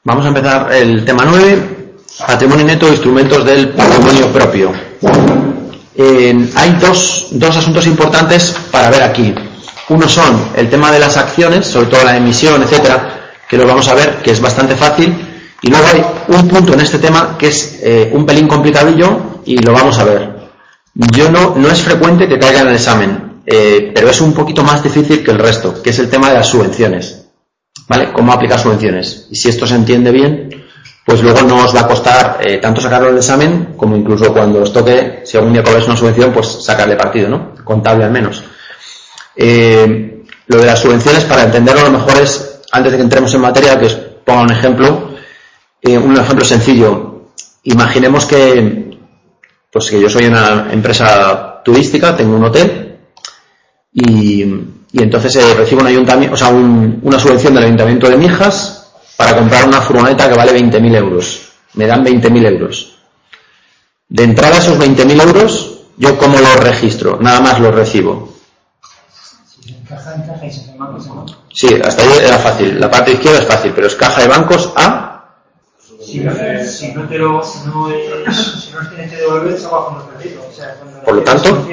Vamos a empezar el tema 9, patrimonio neto, instrumentos del patrimonio propio. Hay dos asuntos importantes para ver aquí. Uno son el tema de las acciones, sobre todo la emisión, etcétera, que lo vamos a ver, que es bastante fácil. Y luego hay un punto en este tema que es un pelín complicadillo y lo vamos a ver. No es frecuente que caiga en el examen, pero es un poquito más difícil que el resto, que es el tema de las subvenciones. ¿Vale? Cómo aplicar subvenciones. Y si esto se entiende bien, pues luego no os va a costar tanto sacarlo del examen, como incluso cuando os toque, si algún día cobráis una subvención, pues sacarle partido, ¿no? Contable al menos. Lo de las subvenciones, para entenderlo a lo mejor es, antes de que entremos en materia, que os ponga un ejemplo sencillo. Imaginemos que yo soy una empresa turística, tengo un hotel, y entonces recibo un ayuntamiento, una subvención del Ayuntamiento de Mijas para comprar una furgoneta que vale 20.000 euros. Me dan 20.000 euros. De entrada, esos 20.000 euros, ¿yo cómo los registro? Nada más los recibo. Sí, hasta ahí era fácil. La parte izquierda es fácil, pero es caja de bancos a... Si no tienes que devolver, se va a fondo perdido. Por lo tanto...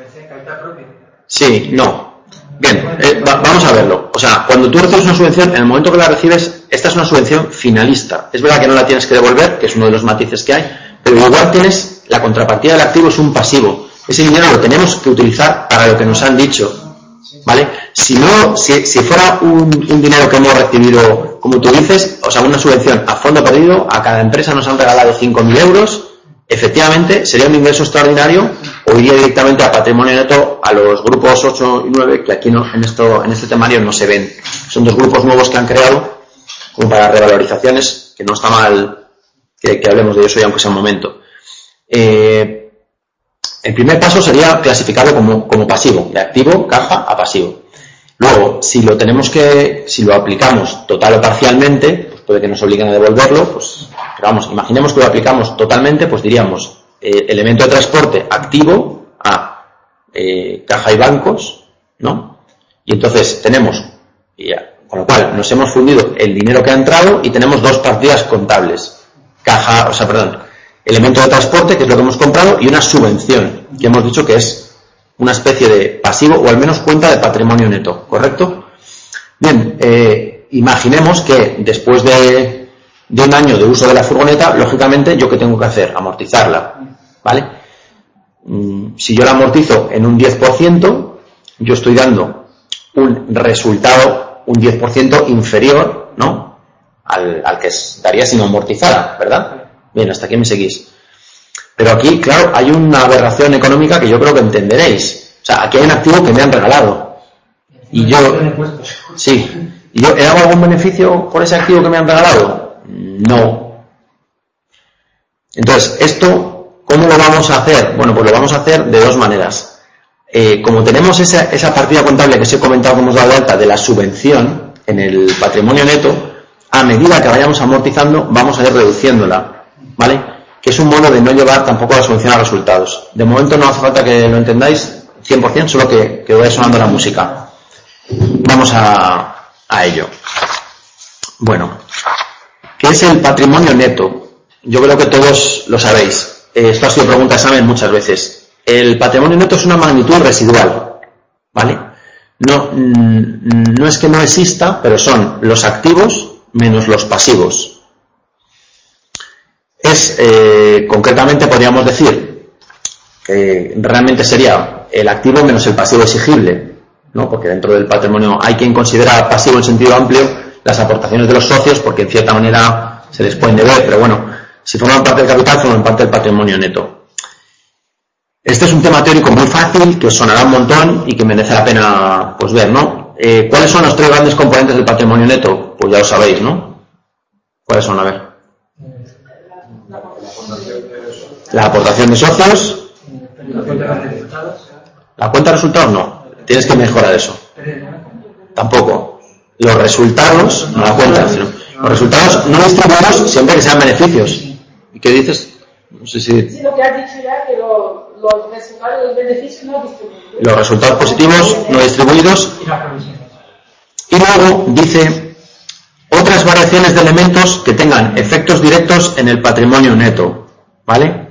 Sí, no. Bien, vamos a verlo. O sea, cuando tú recibes una subvención, en el momento que la recibes, esta es una subvención finalista. Es verdad que no la tienes que devolver, que es uno de los matices que hay, pero igual tienes la contrapartida del activo, es un pasivo. Ese dinero lo tenemos que utilizar para lo que nos han dicho, ¿vale? Si fuera un dinero que hemos recibido, como tú dices, una subvención a fondo perdido, a cada empresa nos han regalado 5.000 euros, efectivamente sería un ingreso extraordinario o iría directamente a patrimonio neto a los grupos 8 y 9, que aquí en este temario no se ven. Son dos grupos nuevos que han creado como para revalorizaciones, que no está mal que hablemos de eso, y aunque sea un momento. El primer paso sería clasificarlo como pasivo, de activo, caja, a pasivo. Luego, si lo aplicamos total o parcialmente, pues puede que nos obliguen a devolverlo, pero vamos, imaginemos que lo aplicamos totalmente, pues diríamos, elemento de transporte activo a caja y bancos, ¿no? Y entonces tenemos, con lo cual nos hemos fundido el dinero que ha entrado y tenemos dos partidas contables. Elemento de transporte, que es lo que hemos comprado, y una subvención, que hemos dicho que es una especie de pasivo, o al menos cuenta de patrimonio neto, ¿correcto? Bien, imaginemos que después de un año de uso de la furgoneta, lógicamente, ¿yo qué tengo que hacer? Amortizarla, ¿vale? Si yo la amortizo en un 10%, yo estoy dando un resultado un 10% inferior, ¿no?, al que daría si no amortizara, ¿verdad? Bien, hasta aquí me seguís. Pero aquí, claro, hay una aberración económica que yo creo que entenderéis. O sea, aquí hay un activo que me han regalado. ¿Y yo he dado algún beneficio por ese activo que me han regalado? No. Entonces, ¿esto cómo lo vamos a hacer? Bueno, pues lo vamos a hacer de dos maneras. Como tenemos esa partida contable que os he comentado que hemos dado de alta de la subvención en el patrimonio neto, a medida que vayamos amortizando, vamos a ir reduciéndola, ¿vale? Que es un modo de no llevar tampoco la subvención a resultados. De momento no hace falta que lo entendáis 100%, solo que vaya sonando la música. Vamos a ello. Bueno, ¿qué es el patrimonio neto? Yo creo que todos lo sabéis. Esto ha sido pregunta de examen muchas veces. El patrimonio neto es una magnitud residual, ¿vale? No es que no exista, pero son los activos menos los pasivos. Concretamente podríamos decir que realmente sería el activo menos el pasivo exigible, ¿no? Porque dentro del patrimonio hay quien considera pasivo en sentido amplio las aportaciones de los socios, porque en cierta manera se les pueden deber, pero bueno, si forman parte del capital, forman parte del patrimonio neto. Este es un tema teórico muy fácil, que os sonará un montón y que merece la pena ver, ¿no? ¿Cuáles son los tres grandes componentes del patrimonio neto? Pues ya lo sabéis, ¿no? ¿Cuáles son? A ver. La aportación de socios. La cuenta de resultados no. Tienes que mejorar eso. Tampoco. Los resultados, no la cuenta, sino los resultados no distribuidos siempre que sean beneficios. ¿Y qué dices? No sé si... Sí, lo que has dicho ya, que los resultados, los beneficios no distribuidos. Los resultados positivos no distribuidos. Y luego dice otras variaciones de elementos que tengan efectos directos en el patrimonio neto, ¿vale?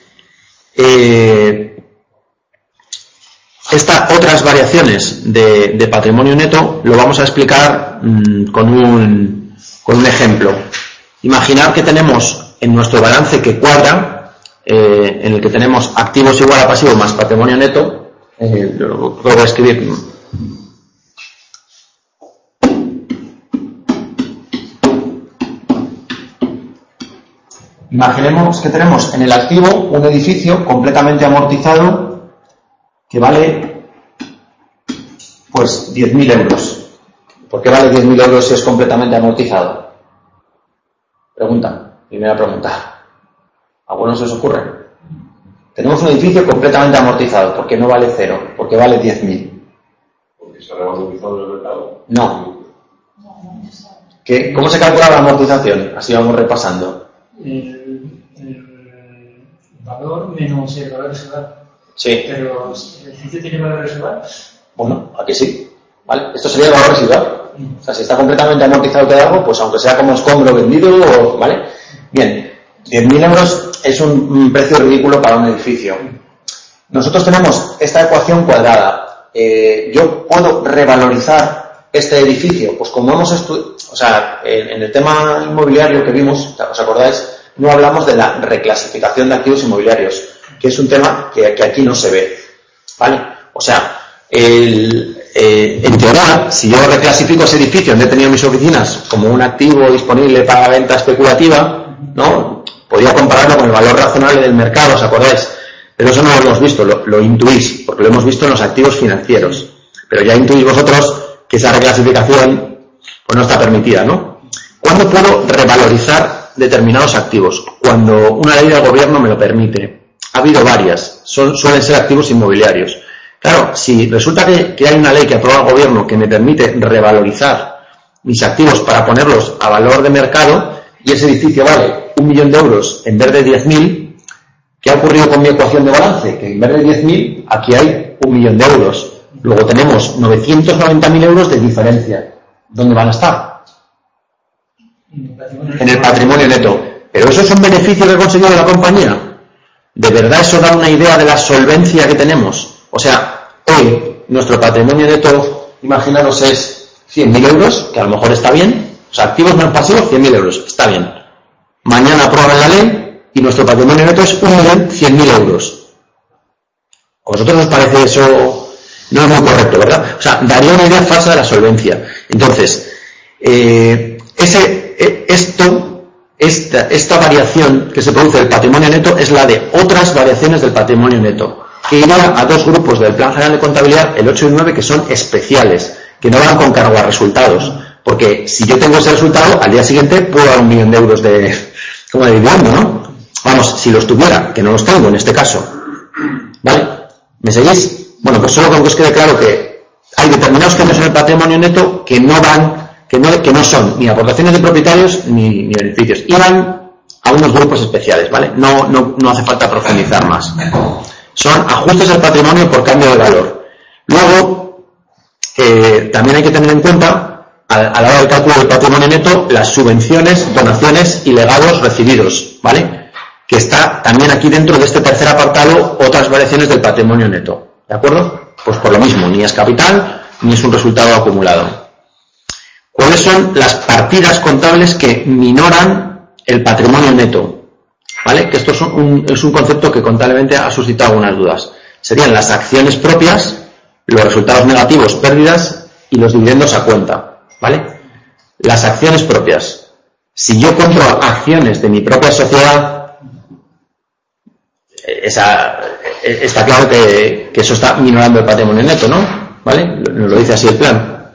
Estas otras variaciones de patrimonio neto lo vamos a explicar con un ejemplo. Imaginar que tenemos en nuestro balance que cuadra, en el que tenemos activos igual a pasivos más patrimonio neto, lo voy a escribir. Imaginemos que tenemos en el activo un edificio completamente amortizado que vale pues 10.000 euros. ¿Por qué vale 10.000 euros si es completamente amortizado? Primera pregunta. ¿A bueno se os ocurre? Tenemos un edificio completamente amortizado. ¿Por qué no vale 0? ¿Por qué vale 10.000? Porque se ha revalorizado el mercado. No. ¿Cómo se calcula la amortización? Así vamos repasando. El valor menos el valor reservado. Sí. Pero el edificio tiene valor reservado. Bueno, ¿a que sí? ¿Vale? Esto sería el valor residual. O sea, si está completamente amortizado todo algo, pues aunque sea como escombro vendido, ¿vale? Bien, 10.000 euros es un precio ridículo para un edificio. Nosotros tenemos esta ecuación cuadrada. Yo puedo revalorizar este edificio, pues como hemos estudiado, o sea, en el tema inmobiliario que vimos, ¿os acordáis? No hablamos de la reclasificación de activos inmobiliarios, que es un tema que aquí no se ve, ¿vale? O sea, en teoría, si yo reclasifico ese edificio donde he tenido mis oficinas como un activo disponible para venta especulativa, ¿no? Podría compararlo con el valor razonable del mercado, ¿os acordáis? Pero eso no lo hemos visto, lo intuís, porque lo hemos visto en los activos financieros. Pero ya intuís vosotros que esa reclasificación pues no está permitida, ¿no? ¿Cuándo puedo revalorizar determinados activos? Cuando una ley del gobierno me lo permite. Ha habido varias, suelen ser activos inmobiliarios. Claro, si resulta que hay una ley que aprueba el gobierno que me permite revalorizar mis activos para ponerlos a valor de mercado y ese edificio vale 1.000.000 de euros en vez de 10.000, ¿qué ha ocurrido con mi ecuación de balance? Que en vez de 10.000, aquí hay 1.000.000 de euros. Luego tenemos 990.000 euros de diferencia. ¿Dónde van a estar? En el patrimonio neto. ¿Pero eso es un beneficio que ha conseguido la compañía? ¿De verdad eso da una idea de la solvencia que tenemos? O sea, hoy nuestro patrimonio neto, imaginaros, es 100.000 euros, que a lo mejor está bien. O sea, activos menos pasivos, 100.000 euros, está bien. Mañana aprueban la ley y nuestro patrimonio neto es 1.100.000 euros. ¿A vosotros os parece eso? No es muy correcto, ¿verdad? O sea, daría una idea falsa de la solvencia. Entonces, esta variación que se produce del patrimonio neto es la de otras variaciones del patrimonio neto, que irá a dos grupos del Plan General de Contabilidad, el 8 y el 9, que son especiales, que no van con cargo a resultados. Porque si yo tengo ese resultado, al día siguiente puedo dar 1.000.000 de euros como de dividendo, ¿no? Vamos, si los tuviera, que no los tengo en este caso. ¿Vale? ¿Me seguís? Bueno, pues solo con que os quede claro que hay determinados cambios en el patrimonio neto que no son ni aportaciones de propietarios ni beneficios. Y van a unos grupos especiales, ¿vale? No hace falta profundizar más. Son ajustes al patrimonio por cambio de valor. Luego, también hay que tener en cuenta, a la hora del cálculo del patrimonio neto, las subvenciones, donaciones y legados recibidos, ¿vale? Que está también aquí dentro de este tercer apartado, otras variaciones del patrimonio neto. ¿De acuerdo? Pues por lo mismo, ni es capital, ni es un resultado acumulado. ¿Cuáles son las partidas contables que minoran el patrimonio neto? ¿Vale? Que esto es un concepto que contablemente ha suscitado algunas dudas. Serían las acciones propias, los resultados negativos, pérdidas y los dividendos a cuenta. ¿Vale? Las acciones propias. Si yo compro acciones de mi propia sociedad, está claro que eso está minorando el patrimonio neto, ¿no? ¿Vale? Nos lo dice así el plan.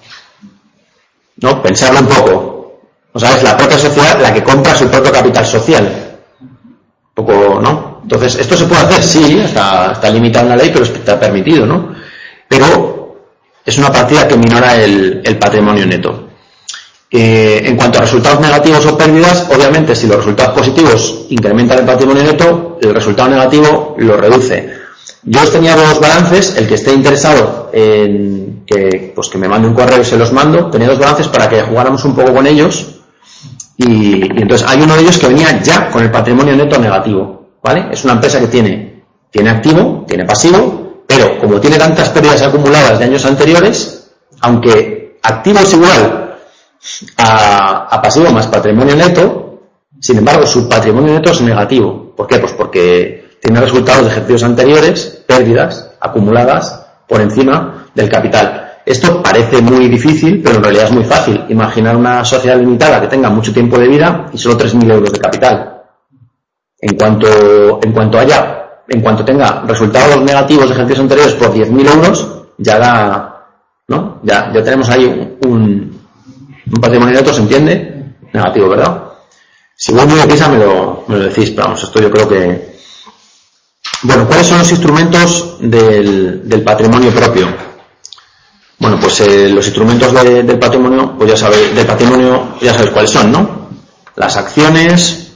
¿No? Pensarlo un poco. O sea, es la propia sociedad la que compra su propio capital social. Un poco, ¿no? Entonces, ¿esto se puede hacer? Sí, está limitado en la ley, pero está permitido, ¿no? Pero es una partida que minora el patrimonio neto. En cuanto a resultados negativos o pérdidas, obviamente si los resultados positivos incrementan el patrimonio neto, el resultado negativo lo reduce. Yo os tenía dos balances, el que esté interesado en que me mande un correo y se los mando, tenía dos balances para que jugáramos un poco con ellos y entonces hay uno de ellos que venía ya con el patrimonio neto negativo, ¿vale? Es una empresa que tiene activo, tiene pasivo, pero como tiene tantas pérdidas acumuladas de años anteriores, aunque activo es igual a pasivo más patrimonio neto, sin embargo su patrimonio neto es negativo. ¿Por qué? Pues porque tiene resultados de ejercicios anteriores, pérdidas acumuladas por encima del capital. Esto parece muy difícil, pero en realidad es muy fácil. Imaginar una sociedad limitada que tenga mucho tiempo de vida y solo 3.000 euros de capital. En cuanto tenga resultados negativos de ejercicios anteriores por 10.000 euros, ya da, ¿no? Ya tenemos ahí un patrimonio neto, ¿se entiende? Negativo, ¿verdad? Si voy muy deprisa me lo decís, pero vamos, esto yo creo que... Bueno, ¿cuáles son los instrumentos del patrimonio propio? Bueno, pues los instrumentos del patrimonio, pues ya sabéis cuáles son, ¿no? Las acciones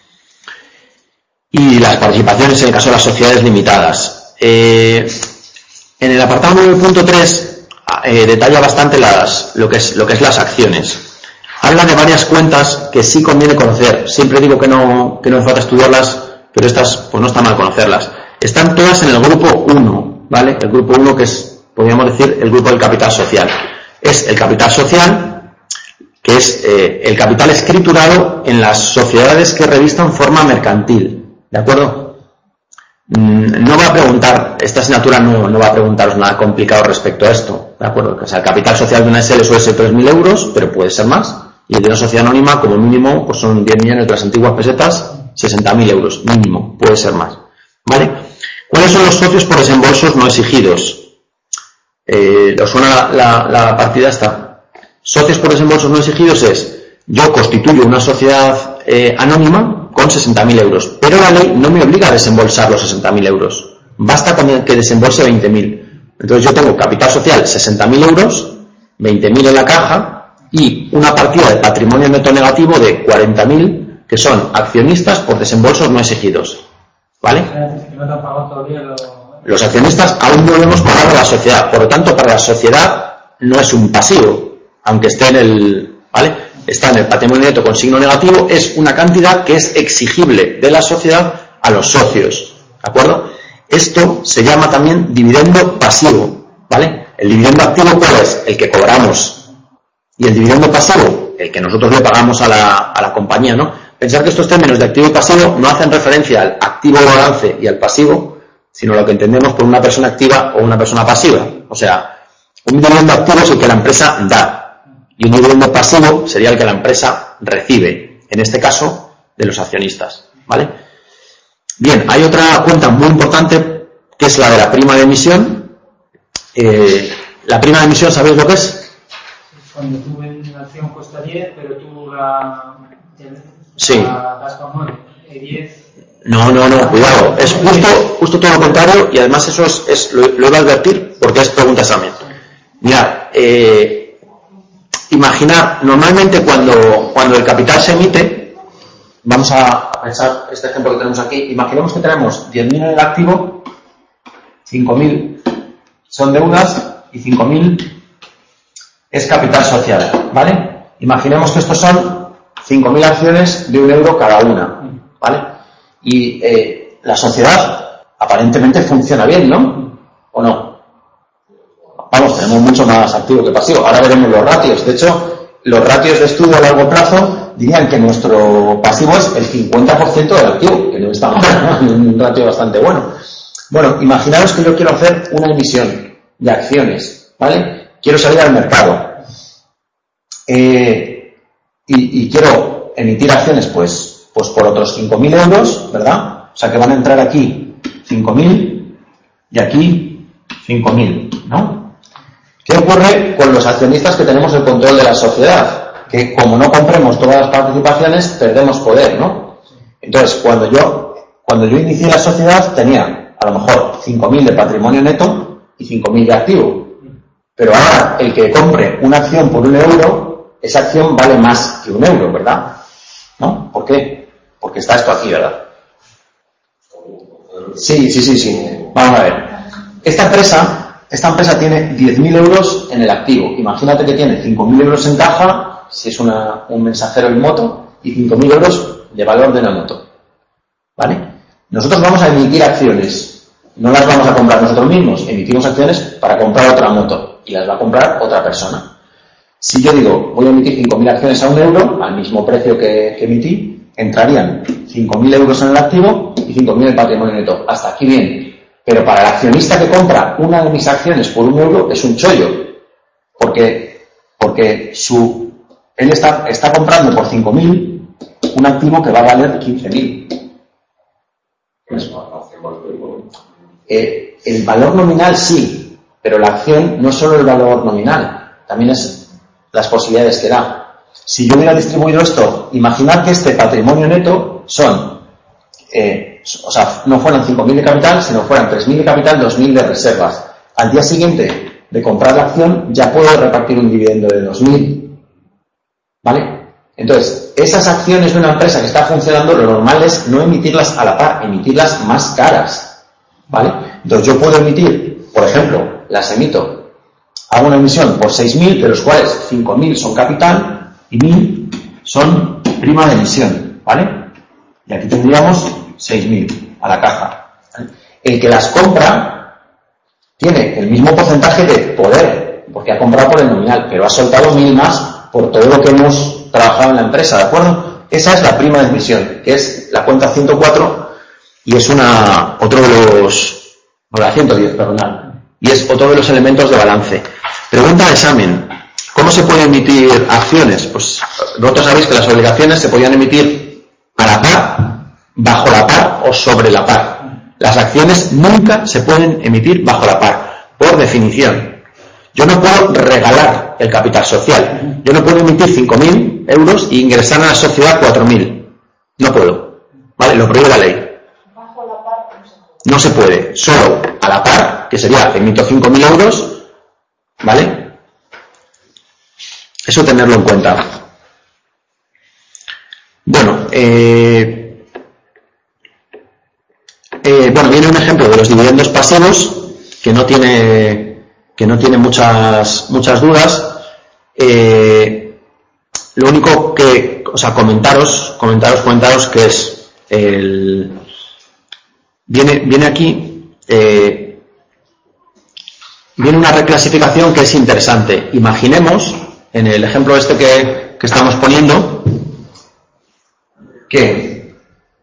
y las participaciones en el caso de las sociedades limitadas. En el apartado 9.3 detalla bastante lo que es las acciones. Habla de varias cuentas que sí conviene conocer. Siempre digo que no hace falta estudiarlas, pero estas pues no está mal conocerlas. Están todas en el grupo 1, ¿vale? El grupo 1 que es, podríamos decir, el grupo del capital social. Es el capital social, que es el capital escriturado en las sociedades que revistan forma mercantil, ¿de acuerdo? No va a preguntar, esta asignatura no va a preguntaros nada complicado respecto a esto, ¿de acuerdo? O sea, el capital social de una SL suele ser 3.000 euros, pero puede ser más. Y el de una sociedad anónima, como mínimo, pues son 10 millones de las antiguas pesetas, 60.000 euros, mínimo, puede ser más. ¿Vale? ¿Cuáles son los socios por desembolsos no exigidos? ¿Os suena la partida esta? Socios por desembolsos no exigidos es, yo constituyo una sociedad anónima con 60.000 euros, pero la ley no me obliga a desembolsar los 60.000 euros. Basta con que desembolse 20.000. Entonces yo tengo capital social 60.000 euros, 20.000 en la caja, y una partida de patrimonio neto negativo de 40.000 que son accionistas por desembolsos no exigidos, ¿vale? Los accionistas aún no hemos pagado a la sociedad, por lo tanto para la sociedad no es un pasivo, aunque esté ¿vale? Está en el patrimonio neto con signo negativo, es una cantidad que es exigible de la sociedad a los socios, ¿de acuerdo? Esto se llama también dividendo pasivo, ¿vale? El dividendo activo, ¿cuál es? El que cobramos. Y el dividendo pasivo, el que nosotros le pagamos a la compañía, ¿no? Pensar que estos términos de activo y pasivo no hacen referencia al activo balance y al pasivo, sino lo que entendemos por una persona activa o una persona pasiva. O sea, un dividendo activo es el que la empresa da y un dividendo pasivo sería el que la empresa recibe, en este caso, de los accionistas, ¿vale? Bien, hay otra cuenta muy importante que es la de la prima de emisión. La prima de emisión, ¿sabéis lo que es? Cuando tú vendes una acción cuesta 10, pero tú la sí. Das por 9, 10. No, cuidado. Es justo todo lo contrario y además eso lo iba a advertir porque es pregunta examen. Mirad, imaginar, normalmente cuando el capital se emite, vamos a pensar este ejemplo que tenemos aquí, imaginemos que tenemos 10.000 en el activo, 5.000 son deudas y 5.000 es capital social, ¿vale? Imaginemos que estos son 5.000 acciones de 1 euro cada una, ¿vale? Y la sociedad aparentemente funciona bien, ¿no? ¿O no? Vamos, tenemos mucho más activo que pasivo. Ahora veremos los ratios. De hecho, los ratios de estudio a largo plazo dirían que nuestro pasivo es el 50% del activo, que no está mal, un ratio bastante bueno. Bueno, imaginaros que yo quiero hacer una emisión de acciones, ¿vale? Quiero salir al mercado y quiero emitir acciones pues por otros 5.000 euros, ¿verdad? O sea que van a entrar aquí 5.000 y aquí 5.000, ¿no? ¿Qué ocurre con los accionistas que tenemos el control de la sociedad? Que como no compremos todas las participaciones, perdemos poder, ¿no? Entonces, cuando yo inicié la sociedad, tenía a lo mejor 5.000 de patrimonio neto y 5.000 de activo. Pero ahora, el que compre una acción por 1 euro, esa acción vale más que 1 euro, ¿verdad? ¿No? ¿Por qué? Porque está esto aquí, ¿verdad? Sí. Vamos a ver. Esta empresa tiene 10.000 euros en el activo. Imagínate que tiene 5.000 euros en caja, si es un mensajero en moto, y 5.000 euros de valor de la moto. ¿Vale? Nosotros vamos a emitir acciones. No las vamos a comprar nosotros mismos. Emitimos acciones para comprar otra moto. Y las va a comprar otra persona. Si yo digo, voy a emitir 5.000 acciones a €1, al mismo precio que emití, entrarían 5.000 euros en el activo y 5.000 en el patrimonio neto. Hasta aquí bien. Pero para el accionista que compra una de mis acciones por €1 es un chollo. Porque él está comprando por 5.000 un activo que va a valer 15.000. El valor nominal sí, pero la acción no es solo el valor nominal, también es las posibilidades que da. Si yo hubiera distribuido esto, imaginad que este patrimonio neto son, no fueran 5.000 de capital, sino fueran 3.000 de capital, 2.000 de reservas. Al día siguiente de comprar la acción, ya puedo repartir un dividendo de 2.000. ¿Vale? Entonces, esas acciones de una empresa que está funcionando, lo normal es no emitirlas a la par, emitirlas más caras. ¿Vale? Entonces, yo puedo emitir, por ejemplo, las emito, hago una emisión por 6.000, de los cuales 5.000 son capital y 1.000 son prima de emisión. ¿Vale? Y aquí tendríamos 6.000 a la caja. El que las compra tiene el mismo porcentaje de poder, porque ha comprado por el nominal, pero ha soltado 1.000 más por todo lo que hemos trabajado en la empresa, ¿de acuerdo? Esa es la prima de emisión, que es la cuenta 104 y es la 110, perdón, y es otro de los elementos de balance. Pregunta de examen: ¿cómo se pueden emitir acciones? Pues vosotros sabéis que las obligaciones se podían emitir a la par, bajo la par o sobre la par. Las acciones nunca se pueden emitir bajo la par, por definición. Yo no puedo regalar el capital social. Yo no puedo emitir 5.000 euros e ingresar a la sociedad 4.000. No puedo. ¿Vale? Lo prohíbe la ley. Bajo la par No se puede. Solo a la par, que sería, emito 5.000 euros, ¿vale? Eso tenerlo en cuenta. Bueno, viene un ejemplo de los dividendos pasivos que no tiene muchas dudas. Lo único que, comentaros que es viene aquí, viene una reclasificación que es interesante. Imaginemos, en el ejemplo este que estamos poniendo, que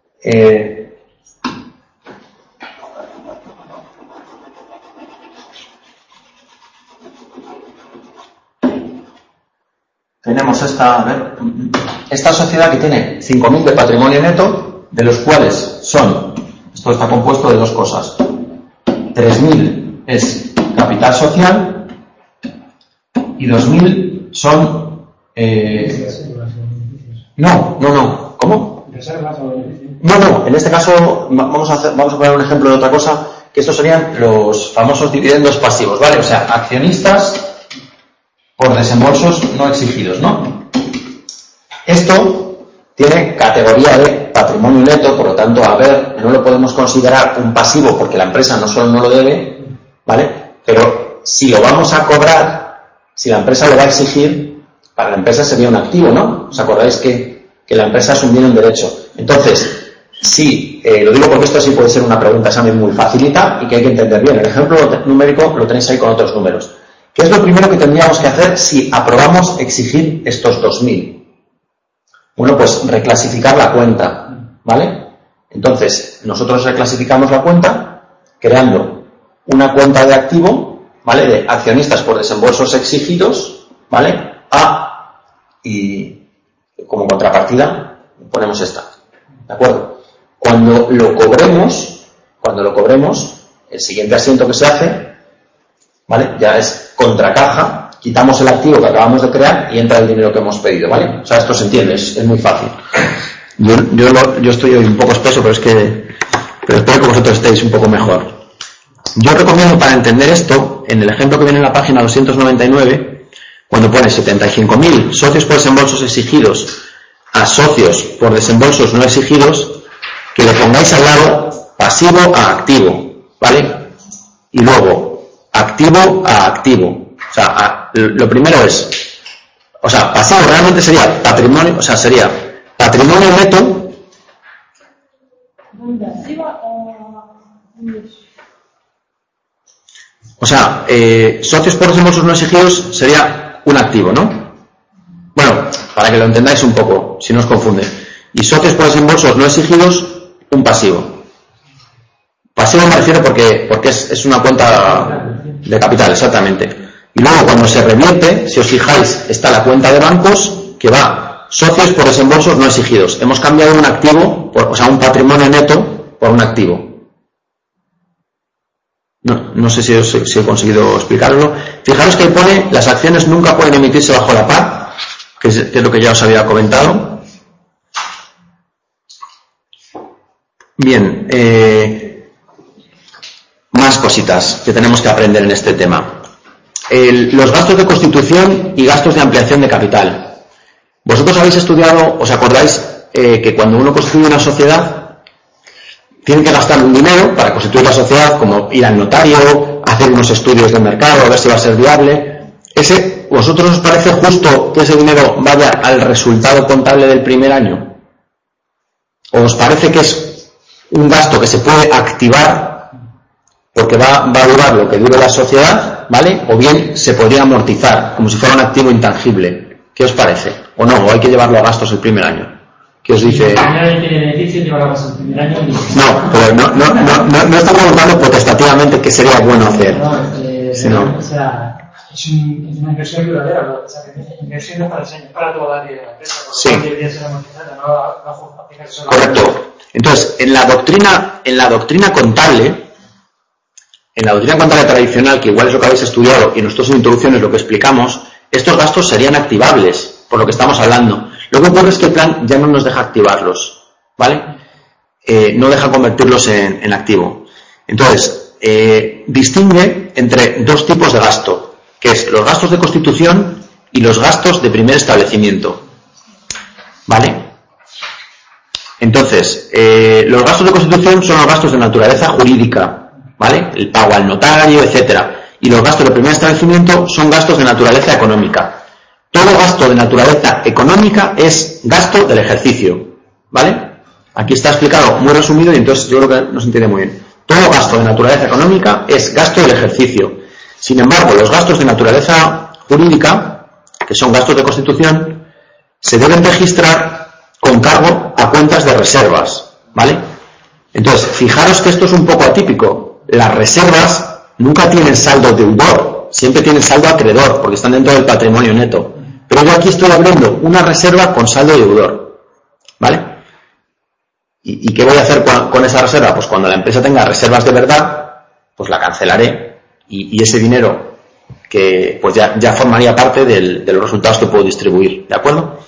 tenemos esta sociedad que tiene 5.000 de patrimonio neto, de los cuales esto está compuesto de dos cosas. 3.000 es capital social y 2.000 son... No. ¿Cómo? ¿Reservas o beneficios? No. En este caso vamos a poner un ejemplo de otra cosa, que estos serían los famosos dividendos pasivos, ¿vale? O sea, accionistas por desembolsos no exigidos, ¿no? Esto tiene categoría de patrimonio neto, por lo tanto, no lo podemos considerar un pasivo porque la empresa no solo no lo debe, ¿vale? Pero si lo vamos a cobrar, si la empresa lo va a exigir, para la empresa sería un activo, ¿no? ¿Os acordáis que la empresa es un bien en derecho? Entonces, sí, lo digo porque esto sí puede ser una pregunta examen muy facilita y que hay que entender bien. El ejemplo numérico lo tenéis ahí con otros números. ¿Qué es lo primero que tendríamos que hacer si aprobamos exigir estos 2.000? Bueno, pues reclasificar la cuenta, ¿vale? Entonces, nosotros reclasificamos la cuenta creando una cuenta de activo, ¿vale? De accionistas por desembolsos exigidos, ¿vale? Y como contrapartida ponemos esta, ¿de acuerdo? Cuando lo cobremos, el siguiente asiento que se hace, ¿vale? Ya es contracaja, quitamos el activo que acabamos de crear y entra el dinero que hemos pedido, ¿vale? O sea, esto se entiende, es muy fácil. Yo estoy hoy un poco espeso, pero espero que vosotros estéis un poco mejor. Yo recomiendo, para entender esto, en el ejemplo que viene en la página 299, cuando pone 75.000 socios por desembolsos exigidos a socios por desembolsos no exigidos, que le pongáis al lado pasivo a activo, ¿vale? Y luego activo a activo. O sea, lo primero es, o sea, pasivo realmente sería patrimonio, o sea, sería patrimonio neto. O sea, socios por desembolsos no exigidos sería un activo, ¿no? Bueno, para que lo entendáis un poco, si no os confunde. Y socios por desembolsos no exigidos, un pasivo. Pasivo me refiero porque es una cuenta de capital, exactamente. Y luego cuando se revierte, si os fijáis, está la cuenta de bancos que va socios por desembolsos no exigidos. Hemos cambiado un activo, o sea, un patrimonio neto por un activo. No sé si he conseguido explicarlo. Fijaros que pone, las acciones nunca pueden emitirse bajo la par, que es lo que ya os había comentado. Bien, más cositas que tenemos que aprender en este tema. Los gastos de constitución y gastos de ampliación de capital. Vosotros habéis estudiado, ¿os acordáis que cuando uno constituye una sociedad tiene que gastar un dinero para constituir la sociedad, como ir al notario, hacer unos estudios de mercado, a ver si va a ser viable? ¿Vosotros os parece justo que ese dinero vaya al resultado contable del primer año? ¿O os parece que es un gasto que se puede activar porque va a durar lo que dure la sociedad, ¿vale? O bien se podría amortizar, como si fuera un activo intangible. ¿Qué os parece? ¿O no? ¿O hay que llevarlo a gastos el primer año? ¿Qué os dice? No, pero no está preguntando potestativamente qué sería bueno hacer. Sino... O sea, es una inversión duradera, o sea, que inversión es para toda la vida de la empresa. Sí. Debería ser amortizada, no aplicarse solo. Correcto. Entonces, en la doctrina contable, tradicional, que igual es lo que habéis estudiado, y nosotros en introducción es lo que explicamos, estos gastos serían activables, por lo que estamos hablando. Lo que ocurre es que el plan ya no nos deja activarlos, ¿vale? No deja convertirlos en activo. Entonces, distingue entre dos tipos de gasto, que es los gastos de constitución y los gastos de primer establecimiento, ¿vale? Entonces, los gastos de constitución son los gastos de naturaleza jurídica, ¿vale? El pago al notario, etcétera. Y los gastos de primer establecimiento son gastos de naturaleza económica. Todo gasto de naturaleza económica es gasto del ejercicio, ¿vale? Aquí está explicado muy resumido y entonces yo creo que nos entiende muy bien. Todo gasto de naturaleza económica es gasto del ejercicio. Sin embargo, los gastos de naturaleza jurídica, que son gastos de constitución, se deben registrar con cargo a cuentas de reservas, ¿vale? Entonces, fijaros que esto es un poco atípico. Las reservas nunca tienen saldo deudor, siempre tienen saldo acreedor, porque están dentro del patrimonio neto. Pero yo aquí estoy abriendo una reserva con saldo deudor, ¿vale? ¿Y qué voy a hacer con esa reserva? Pues cuando la empresa tenga reservas de verdad, pues la cancelaré y ese dinero que pues ya formaría parte de los resultados que puedo distribuir, ¿de acuerdo?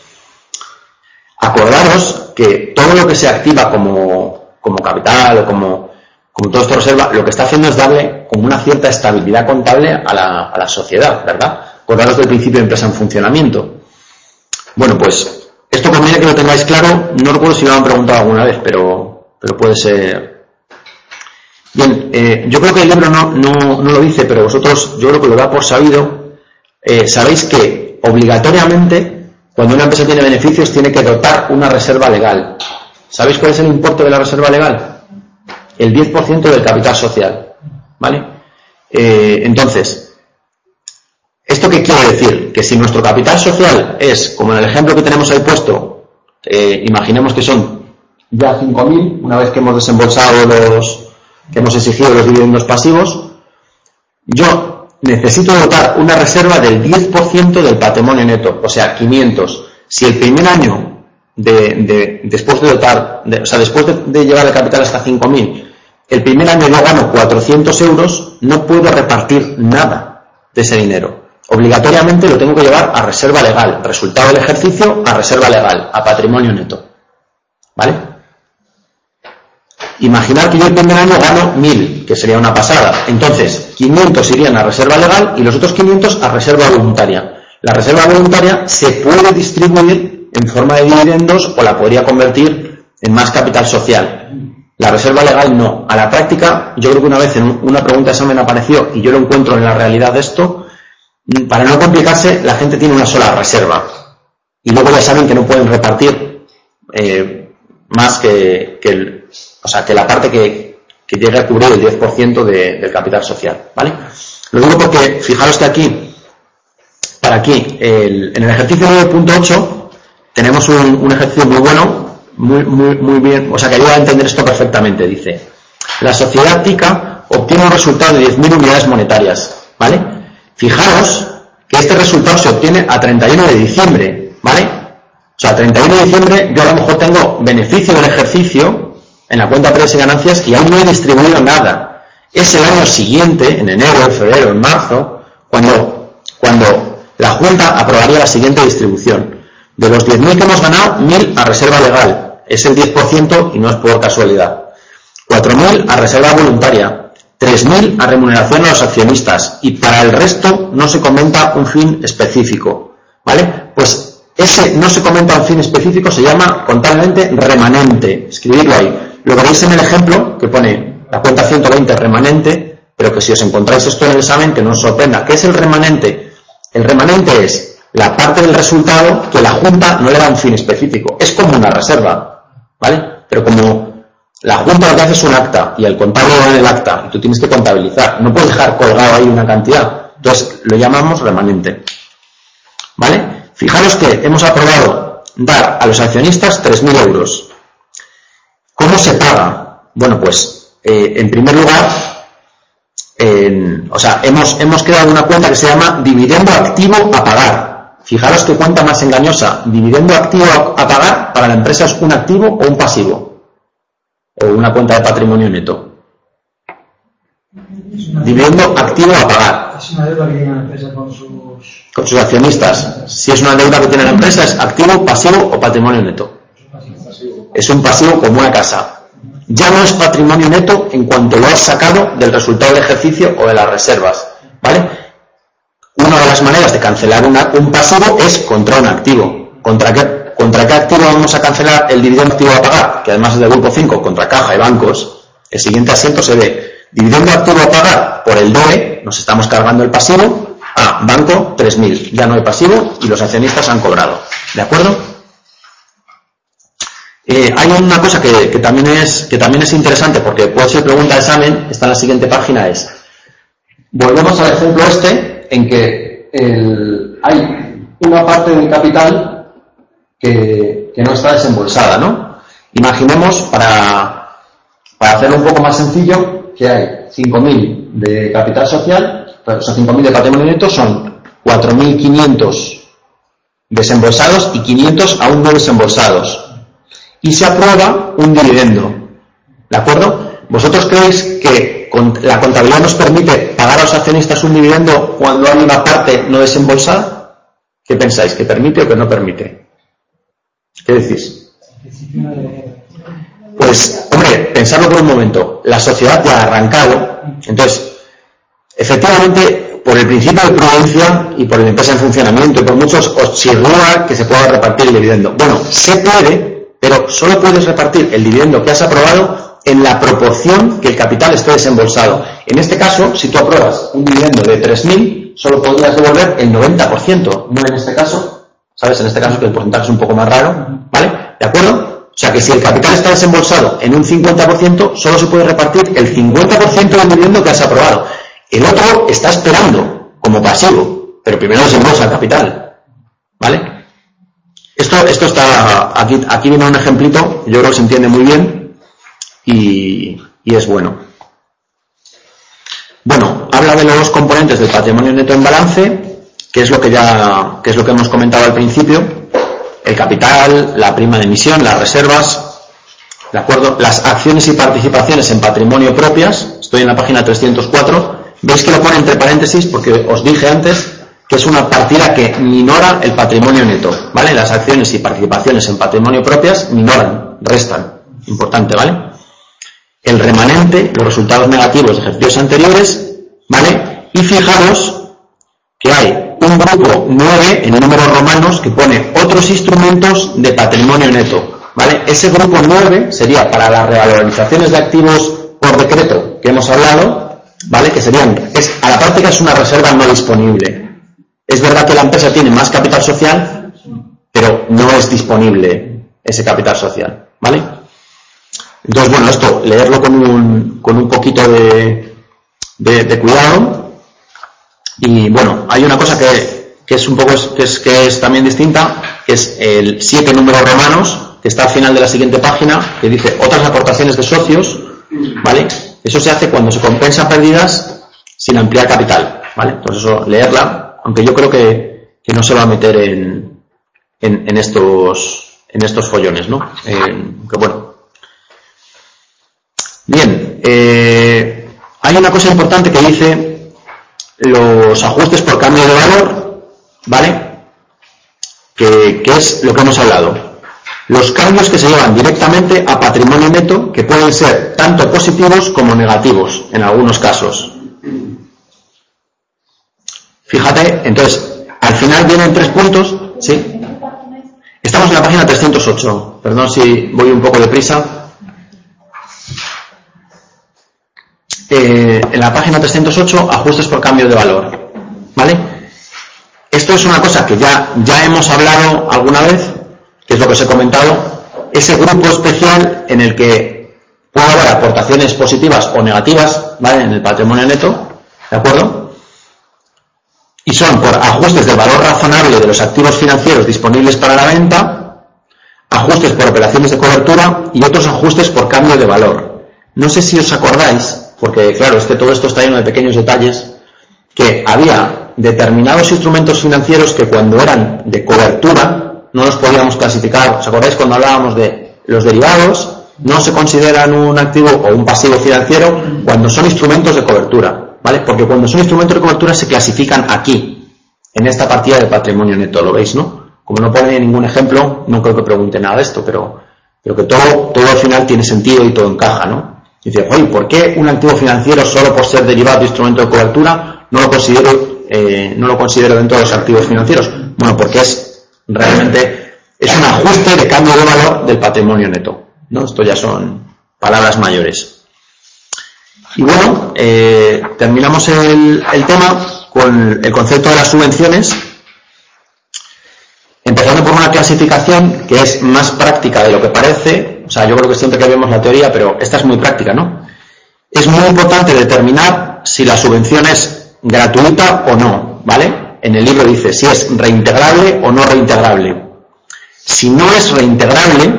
Acordaros que todo lo que se activa como capital o como todo esto reserva, lo que está haciendo es darle como una cierta estabilidad contable a la sociedad, ¿verdad? Acordaros del principio de empresa en funcionamiento. Bueno, pues esto conviene que lo tengáis claro. No recuerdo si lo han preguntado alguna vez, pero puede ser. Bien, yo creo que el libro no lo dice, pero vosotros yo creo que lo da por sabido. Sabéis que obligatoriamente cuando una empresa tiene beneficios tiene que dotar una reserva legal. ¿Sabéis cuál es el importe de la reserva legal? El 10% del capital social, ¿vale? Entonces, ¿esto qué quiere decir? Que si nuestro capital social es, como en el ejemplo que tenemos ahí puesto, imaginemos que son ya 5.000, una vez que hemos desembolsado que hemos exigido los dividendos pasivos, yo necesito dotar una reserva del 10% del patrimonio neto, o sea, 500. Si el primer año después de dotar, después de llevar el capital hasta 5.000, el primer año yo gano 400 euros, no puedo repartir nada de ese dinero. Obligatoriamente lo tengo que llevar a reserva legal, resultado del ejercicio a reserva legal, a patrimonio neto, ¿vale? Imaginar que yo el primer año gano 1.000, que sería una pasada. Entonces, 500 irían a reserva legal y los otros 500 a reserva voluntaria. La reserva voluntaria se puede distribuir en forma de dividendos o la podría convertir en más capital social. La reserva legal no. A la práctica, yo creo que una vez en una pregunta de examen apareció, y yo lo encuentro en la realidad de esto, para no complicarse, la gente tiene una sola reserva. Y luego ya saben que no pueden repartir más que la parte que llegue a cubrir el 10% del capital social, ¿vale? Lo digo porque, fijaros que aquí, en el ejercicio 9.8, tenemos un ejercicio muy bueno, muy bien, o sea, que ayuda a entender esto perfectamente. Dice, la sociedad TICA obtiene un resultado de 10.000 unidades monetarias, ¿vale? Fijaros que este resultado se obtiene a 31 de diciembre, ¿vale? O sea, a 31 de diciembre yo a lo mejor tengo beneficio del ejercicio en la cuenta pérdidas y ganancias y aún no he distribuido nada. Es el año siguiente, en enero, en febrero, en marzo, cuando la Junta aprobaría la siguiente distribución. De los 10.000 que hemos ganado, 1.000 a reserva legal. Es el 10% y no es por casualidad. 4.000 a reserva voluntaria. 3.000 a remuneración a los accionistas. Y para el resto no se comenta un fin específico. ¿Vale? Pues ese no se comenta un fin específico se llama contablemente remanente. Escribidlo ahí. Lo veréis en el ejemplo que pone la cuenta 120 remanente, pero que si os encontráis esto en el examen que no os sorprenda. ¿Qué es el remanente? El remanente es la parte del resultado que la Junta no le da un fin específico. Es como una reserva, ¿vale? Pero como la Junta lo que hace es un acta y el contable va en el acta y tú tienes que contabilizar, no puedes dejar colgado ahí una cantidad. Entonces lo llamamos remanente, ¿vale? Fijaros que hemos aprobado dar a los accionistas 3.000 euros. ¿Cómo se paga? Bueno, pues en primer lugar, hemos creado una cuenta que se llama dividendo activo a pagar. Fijaros qué cuenta más engañosa. Dividendo activo a pagar para la empresa es un activo o un pasivo. O una cuenta de patrimonio neto. Dividendo activo a pagar. Es una deuda que tiene la empresa con sus accionistas. Si es una deuda que tiene la empresa, es activo, pasivo o patrimonio neto. Es un pasivo como una casa. Ya no es patrimonio neto en cuanto lo has sacado del resultado del ejercicio o de las reservas, ¿vale? Una de las maneras de cancelar un pasivo es contra un activo. ¿Contra qué activo vamos a cancelar el dividendo activo a pagar? Que además es del grupo 5, contra caja y bancos. El siguiente asiento se ve dividendo activo a pagar por el DOE, nos estamos cargando el pasivo, a banco 3.000. Ya no hay pasivo y los accionistas han cobrado. ¿De acuerdo? Hay una cosa que también es interesante porque puede ser pregunta de examen, está en la siguiente página, volvemos al ejemplo en que hay una parte del capital que no está desembolsada, ¿no? Imaginemos, para hacerlo un poco más sencillo, que hay 5.000 de capital social, o sea, 5.000 de patrimonio neto, son 4.500 desembolsados y 500 aún no desembolsados. Y se aprueba un dividendo, ¿de acuerdo? ¿Vosotros creéis que la contabilidad nos permite pagar a los accionistas un dividendo cuando hay una parte no desembolsada? ¿Qué pensáis? ¿Que permite o que no permite? ¿Qué decís? Pues, hombre, pensadlo por un momento. La sociedad ya ha arrancado, entonces, efectivamente, por el principio de prudencia y por la empresa en funcionamiento y por muchos, os chirría que se pueda repartir el dividendo. Bueno, se puede, pero solo puedes repartir el dividendo que has aprobado en la proporción que el capital esté desembolsado. En este caso, si tú apruebas un dividendo de 3.000, solo podrías devolver el 90%, no en este caso, ¿sabes? En este caso que el porcentaje es un poco más raro, ¿vale? ¿De acuerdo? O sea que si el capital está desembolsado en un 50%, solo se puede repartir el 50% del dividendo que has aprobado. El otro está esperando como pasivo, pero primero desembolsa el capital, ¿vale? Esto está aquí viene un ejemplito, yo creo que se entiende muy bien y es bueno. Bueno, habla de los componentes del patrimonio neto en balance, que es lo que hemos comentado al principio: el capital, la prima de emisión, las reservas, ¿de acuerdo? Las acciones y participaciones en patrimonio propias. Estoy en la página 304. Veis que lo pone entre paréntesis porque os dije antes que es una partida que minora el patrimonio neto, ¿vale? Las acciones y participaciones en patrimonio propias minoran, restan. Importante, ¿vale? El remanente, los resultados negativos de ejercicios anteriores, ¿vale? Y fijaros que hay un grupo 9 en números romanos que pone otros instrumentos de patrimonio neto. ¿vale? Ese grupo 9 sería para las revalorizaciones de activos por decreto que hemos hablado, ¿vale? Que serían, a la práctica es una reserva no disponible. Es verdad que la empresa tiene más capital social, pero no es disponible ese capital social, ¿vale? Entonces, bueno, esto, leerlo con un poquito de cuidado. Y bueno, hay una cosa que es un poco, que es también distinta, que es el 7 números romanos, que está al final de la siguiente página, que dice otras aportaciones de socios, ¿vale? Eso se hace cuando se compensa pérdidas sin ampliar capital, ¿vale? Entonces eso, leerla, aunque yo creo que no se va a meter en estos follones, ¿no? Que bueno. Bien, hay una cosa importante que dice los ajustes por cambio de valor, ¿vale? Que es lo que hemos hablado. Los cambios que se llevan directamente a patrimonio neto, que pueden ser tanto positivos como negativos en algunos casos. Fíjate, entonces, al final vienen 3 puntos, ¿sí? Estamos en la página 308, perdón si voy un poco deprisa. En la página 308, ajustes por cambio de valor, ¿vale? Esto es una cosa que ya hemos hablado alguna vez, que es lo que os he comentado, ese grupo especial en el que puede haber aportaciones positivas o negativas, ¿vale? En el patrimonio neto, ¿de acuerdo? Y son por ajustes del valor razonable de los activos financieros disponibles para la venta, ajustes por operaciones de cobertura y otros ajustes por cambio de valor. No sé si os acordáis, porque claro, todo esto está lleno de pequeños detalles, que había determinados instrumentos financieros que cuando eran de cobertura no los podíamos clasificar. ¿Os acordáis cuando hablábamos de los derivados? No se consideran un activo o un pasivo financiero cuando son instrumentos de cobertura, ¿vale? Porque cuando son instrumentos de cobertura se clasifican aquí, en esta partida del patrimonio neto, ¿lo veis, no? Como no pone ningún ejemplo, no creo que pregunte nada de esto, pero que todo al final tiene sentido y todo encaja, ¿no? Y dice, oye, ¿por qué un activo financiero solo por ser derivado de instrumento de cobertura no lo considero dentro de los activos financieros? Bueno, porque realmente es un ajuste de cambio de valor del patrimonio neto, ¿no? Esto ya son palabras mayores. Y bueno, terminamos el tema con el concepto de las subvenciones, empezando por una clasificación que es más práctica de lo que parece. O sea, yo creo que siempre que vemos la teoría, pero esta es muy práctica, ¿no? Es muy importante determinar si la subvención es gratuita o no, ¿vale? En el libro dice si es reintegrable o no reintegrable. Si no es reintegrable,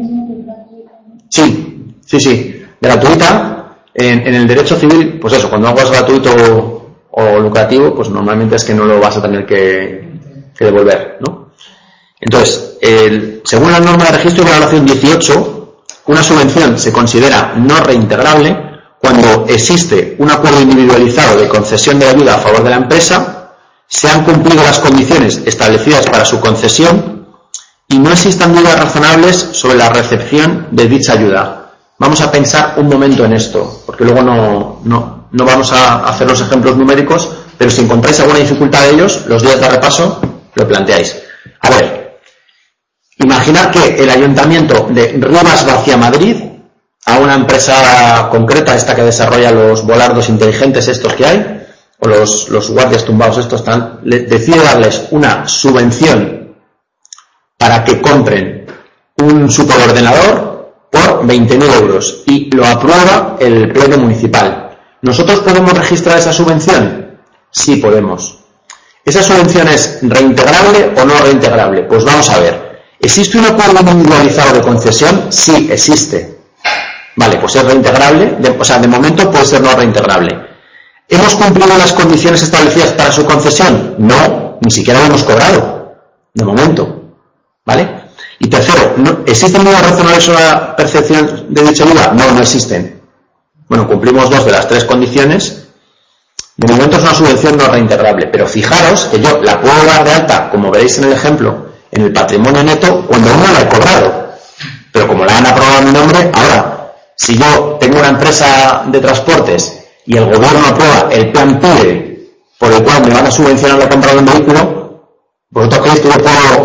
sí, gratuita, en el derecho civil, pues eso, cuando algo es gratuito o lucrativo, pues normalmente es que no lo vas a tener que devolver, ¿no? Entonces, según la norma de registro y valoración 18, una subvención se considera no reintegrable cuando existe un acuerdo individualizado de concesión de ayuda a favor de la empresa, se han cumplido las condiciones establecidas para su concesión y no existan dudas razonables sobre la recepción de dicha ayuda. Vamos a pensar un momento en esto, porque luego no vamos a hacer los ejemplos numéricos, pero si encontráis alguna dificultad de ellos, los días de repaso lo planteáis. A ver, imaginad que el ayuntamiento de Rivas Vacia Madrid, a una empresa concreta, esta que desarrolla los volardos inteligentes estos que hay, o los guardias tumbados estos, decide darles una subvención para que compren un superordenador por 20.000 euros y lo aprueba el pleno municipal. ¿Nosotros podemos registrar esa subvención? Sí, podemos. ¿Esa subvención es reintegrable o no reintegrable? Pues vamos a ver. ¿Existe un acuerdo individualizado de concesión? Sí, existe. Vale, pues es reintegrable, de momento puede ser no reintegrable. ¿Hemos cumplido las condiciones establecidas para su concesión? No, ni siquiera lo hemos cobrado, de momento. ¿Vale? Y tercero, ¿existen dudas razonables sobre la percepción de dicha ayuda? No existen. Bueno, cumplimos 2 de las 3 condiciones. De momento es una subvención no reintegrable, pero fijaros que yo la puedo dar de alta, como veréis en el ejemplo, en el patrimonio neto cuando no la he cobrado. Pero como la han aprobado a mi nombre, ahora, si yo tengo una empresa de transportes y el gobierno aprueba el plan PIDE por el cual me van a subvencionar la compra de un vehículo, ¿vosotros creéis que yo puedo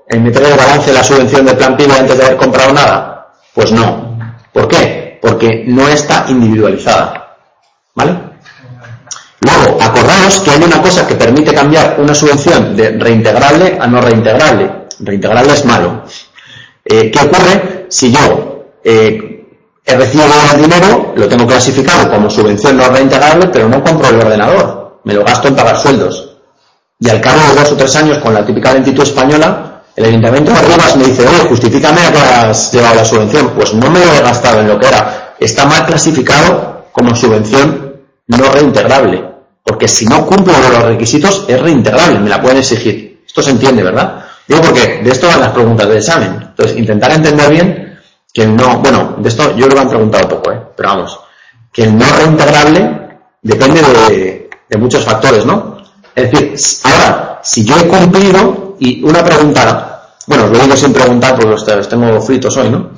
en meter el balance de la subvención del plan PYME antes de haber comprado nada? Pues no. ¿Por qué? Porque no está individualizada. ¿Vale? Luego, acordaos que hay una cosa que permite cambiar una subvención de reintegrable a no reintegrable. Reintegrable es malo. ¿Qué ocurre si yo he recibido el dinero, lo tengo clasificado como subvención no reintegrable, pero no compro el ordenador? Me lo gasto en pagar sueldos. Y al cabo de 2 o 3 años, con la típica lentitud española, el Ayuntamiento de Rivas me dice: oye, justifícame a que has llevado la subvención. Pues no me lo he gastado en lo que era. Está mal clasificado como subvención no reintegrable. Porque si no cumplo los requisitos, es reintegrable, me la pueden exigir. Esto se entiende, ¿verdad? Digo porque de esto van las preguntas del examen. Entonces, intentar entender bien que el no... Bueno, de esto yo lo han preguntado poco, pero vamos. Que el no reintegrable depende de muchos factores, ¿no? Es decir, ahora, si yo he cumplido... Y una pregunta... Bueno, os lo digo sin preguntar porque los tengo fritos hoy, ¿no?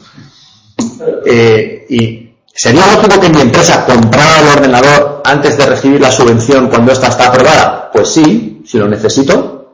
Y... ¿sería lógico que mi empresa comprara el ordenador antes de recibir la subvención cuando esta está aprobada? Pues sí, si lo necesito.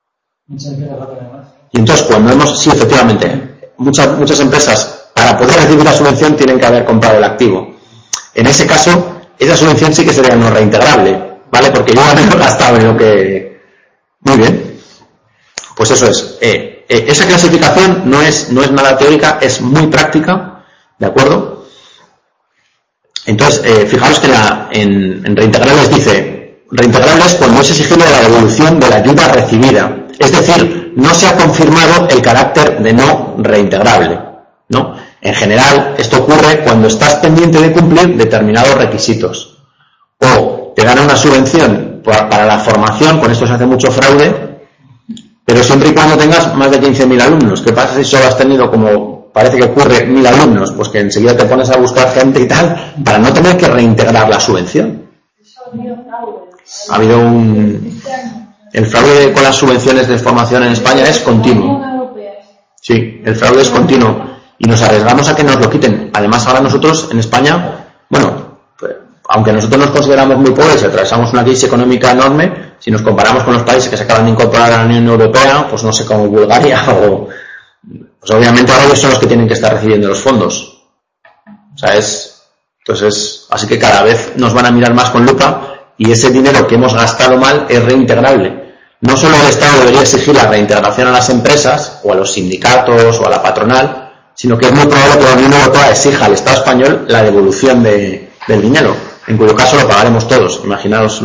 Y entonces sí, efectivamente, muchas empresas para poder recibir la subvención tienen que haber comprado el activo. En ese caso, esa subvención sí que sería no reintegrable, ¿vale? Porque yo ya me he gastado en lo que... Muy bien. Pues eso es. Esa clasificación no es nada teórica, es muy práctica, ¿de acuerdo? Entonces, fijaros que en reintegrables dice: reintegrables cuando es exigible la devolución de la ayuda recibida. Es decir, no se ha confirmado el carácter de no reintegrable, ¿no? En general, esto ocurre cuando estás pendiente de cumplir determinados requisitos. O te dan una subvención para la formación, con esto se hace mucho fraude, pero siempre y cuando tengas más de 15.000 alumnos. ¿Qué pasa si solo has tenido como... Parece que ocurre 1.000 alumnos, pues que enseguida te pones a buscar gente y tal, para no tener que reintegrar la subvención? Ha habido el fraude con las subvenciones de formación en España es continuo. Sí, el fraude es continuo. Y nos arriesgamos a que nos lo quiten. Además, ahora nosotros en España, bueno, pues, aunque nosotros nos consideramos muy pobres y atravesamos una crisis económica enorme, si nos comparamos con los países que se acaban de incorporar a la Unión Europea, pues no sé, como Bulgaria o... Pues obviamente ahora ellos son los que tienen que estar recibiendo los fondos. O sea, entonces, así que cada vez nos van a mirar más con lupa y ese dinero que hemos gastado mal es reintegrable. No solo el Estado debería exigir la reintegración a las empresas o a los sindicatos o a la patronal, sino que es muy probable que la Unión Europea exija al Estado español la devolución del dinero, en cuyo caso lo pagaremos todos. Imaginaos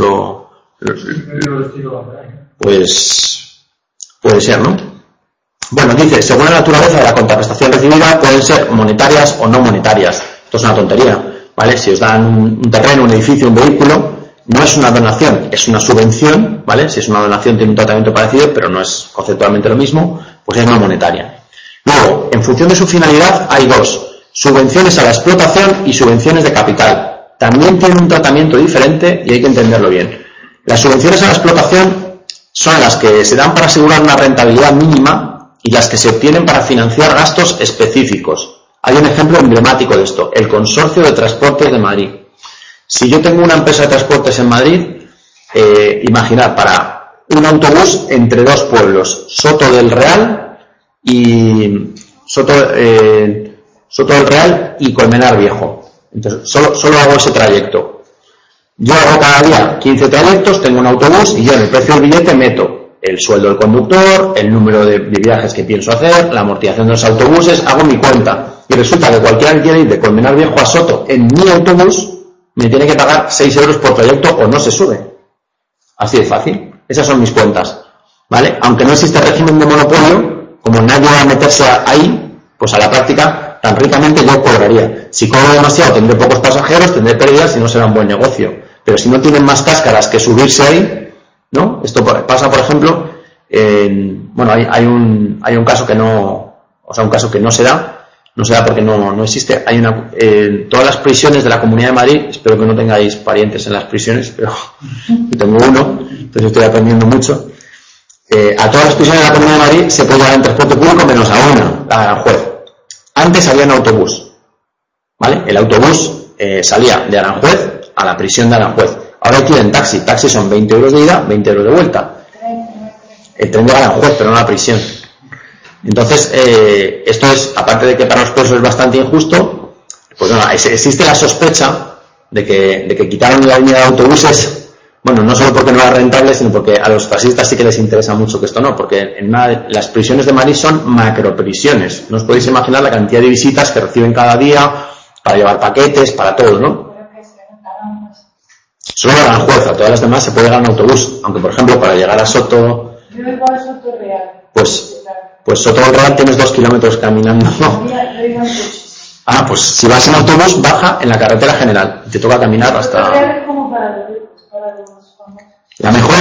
pues puede ser, ¿no? Bueno, dice, según la naturaleza de la contraprestación recibida, pueden ser monetarias o no monetarias. Esto es una tontería, ¿vale? Si os dan un terreno, un edificio, un vehículo, no es una donación, es una subvención, ¿vale? Si es una donación tiene un tratamiento parecido, pero no es conceptualmente lo mismo, pues es no monetaria. Luego, en función de su finalidad, hay dos: subvenciones a la explotación y subvenciones de capital. También tienen un tratamiento diferente y hay que entenderlo bien. Las subvenciones a la explotación son las que se dan para asegurar una rentabilidad mínima y las que se obtienen para financiar gastos específicos. Hay un ejemplo emblemático de esto: el Consorcio de Transportes de Madrid. Si yo tengo una empresa de transportes en Madrid, imaginad, para un autobús entre dos pueblos, Soto del Real y Colmenar Viejo. Entonces, solo hago ese trayecto. Yo hago cada día 15 trayectos, tengo un autobús y yo en el precio del billete meto el sueldo del conductor, el número de viajes que pienso hacer, la amortización de los autobuses, hago mi cuenta. Y resulta que cualquiera que quiera ir de Colmenar Viejo a Soto en mi autobús me tiene que pagar 6 euros por trayecto o no se sube. Así de fácil. Esas son mis cuentas, ¿vale? Aunque no existe régimen de monopolio, como nadie va a meterse ahí, pues a la práctica, tan ricamente yo cobraría. Si cobro demasiado tendré pocos pasajeros, tendré pérdidas y no será un buen negocio. Pero si no tienen más cáscaras que subirse ahí, ¿no? Esto pasa, por ejemplo, bueno, hay un caso que no, o sea, un caso que no se da porque no existe. Hay todas las prisiones de la Comunidad de Madrid, espero que no tengáis parientes en las prisiones, pero yo tengo uno, entonces estoy aprendiendo mucho. A todas las prisiones de la Comunidad de Madrid se puede llevar en transporte público menos a una, a Aranjuez. Antes había un autobús, ¿vale? El autobús salía de Aranjuez a la prisión de Aranjuez. Ahora hay que ir en taxi. Taxi son 20 euros de ida, 20 euros de vuelta. El tren de Aranjuez, pero no la prisión. Entonces, esto es, aparte de que para los presos es bastante injusto, pues bueno, existe la sospecha de que quitaron la línea de autobuses, bueno, no solo porque no era rentable, sino porque a los taxistas sí que les interesa mucho que esto no, porque las prisiones de Madrid son macroprisiones. No os podéis imaginar la cantidad de visitas que reciben cada día para llevar paquetes, para todo, ¿no? Solo a Aranjuez, a todas las demás se puede llegar en autobús, aunque por ejemplo para llegar a Soto, pues Soto del Real tienes 2 kilómetros caminando. Pues si vas en autobús, baja en la carretera general, te toca caminar hasta... La mejor.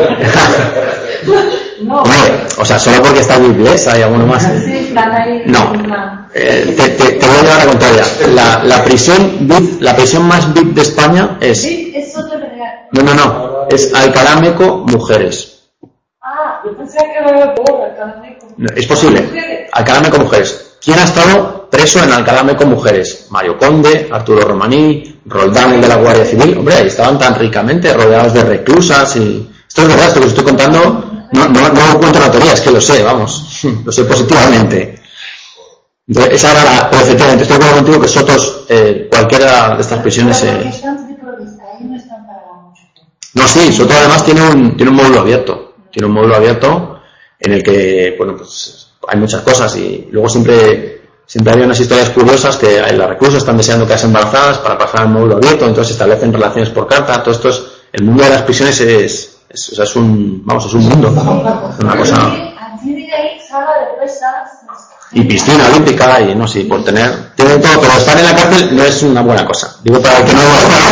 No. O sea, solo porque está Biblesa y alguno más. No. Te voy a llevar a contraria. La prisión VIP, la prisión más VIP de España es. No. Es Alcalá Meco Mujeres. Yo pensé que era por Alcalá Meco. Es posible. Alcalá Meco Mujeres. ¿Quién ha estado preso en Alcalá Meco Mujeres? Mario Conde, Arturo Romaní, Roldán, el de la Guardia Civil. Hombre, ahí estaban tan ricamente rodeados de reclusas y... Esto es verdad, esto que os estoy contando, no lo cuento la teoría, es que lo sé, vamos, lo sé positivamente. Entonces, esa era la... Pero efectivamente, estoy de acuerdo contigo que Sotos, cualquiera de estas prisiones... No, sí, Soto además tiene un módulo abierto. Tiene un módulo abierto en el que, bueno, pues hay muchas cosas y luego siempre hay unas historias curiosas que las reclusas están deseando quedarse embarazadas para pasar al módulo abierto, entonces se establecen relaciones por carta. Todo esto es... El mundo de las prisiones es un mundo. Es una cosa... Y piscina olímpica y no sé, por tener... Tiene todo, pero estar en la cárcel no es una buena cosa. Digo para el que no...